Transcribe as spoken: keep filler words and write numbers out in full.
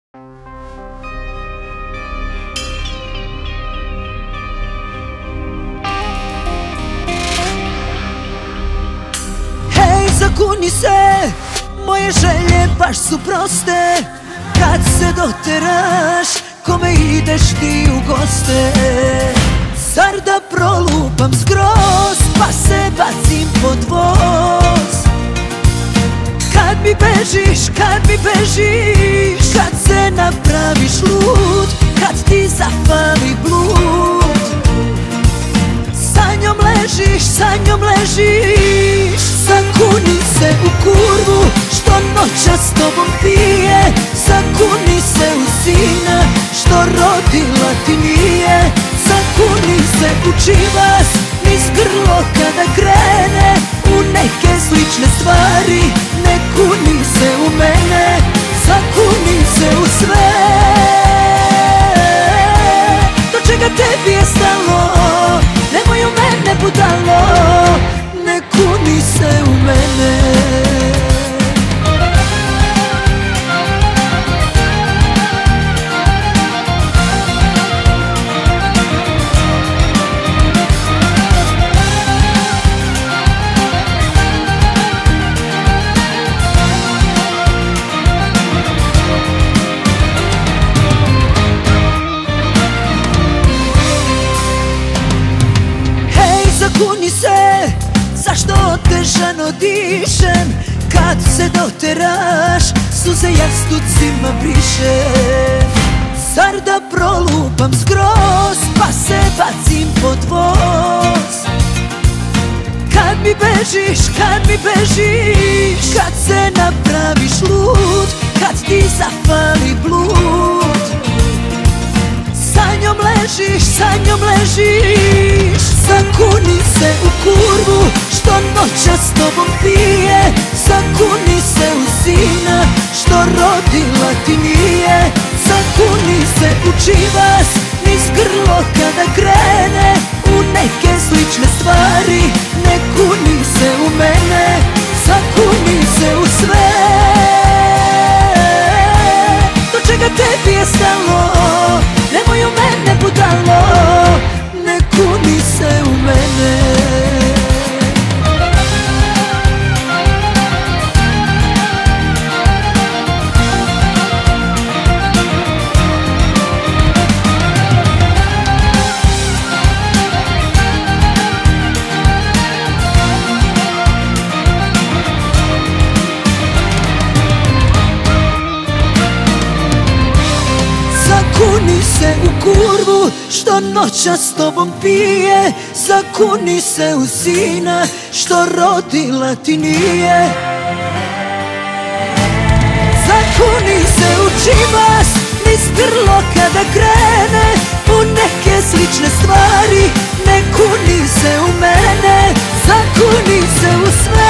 Hej, zakuni se, moje želje baš su proste. Kad se doteraš, kome ideš ti u goste? Zar da prolupam skroz, pa se bacim pod voz? Kad mi bežiš, kad mi bežiš, kad se napraviš lud, kad ti zafali blud. Sa njom ležiš, sa njom ležiš, zakuni se u kurvu što noćas s tobom pije. Zakuni se u sina što rodila ti nije. Zakuni se u čivas niz grlo kada krene u neke slične stvari. Ne kuni se u mene, zakuni se u sve. Do čega tebi je stalo, nemoj u mene budalo. Ne kuni se u mene. Zakuni se, zašto otežano dišem? Kad se doteraš, suze jastucima brišem. Zar da prolupam skroz, pa se bacim pod voz? Kad mi bežiš, kad mi bežiš, kad se napraviš lud, kad ti zafali blud. Sa njom ležiš, sa njom ležiš, zakuni se u kurvu što noćas s tobom pije. Zakuni se u sina što rodila ti nije. Zakuni se u čivas niz grlo kada krene u neke slične stvari. Ne kuni se u mene, zakuni se u sve. Do čega tebi je stalo, nemoj u mene budalo. Ne kuni se u mene. Zakuni se u kurvu što noćas s tobom pije. Zakuni se u sina što rodila ti nije. Zakuni se u čivas niz grlo kada krene u neke slične stvari. Ne kuni se u mene, zakuni se u sve.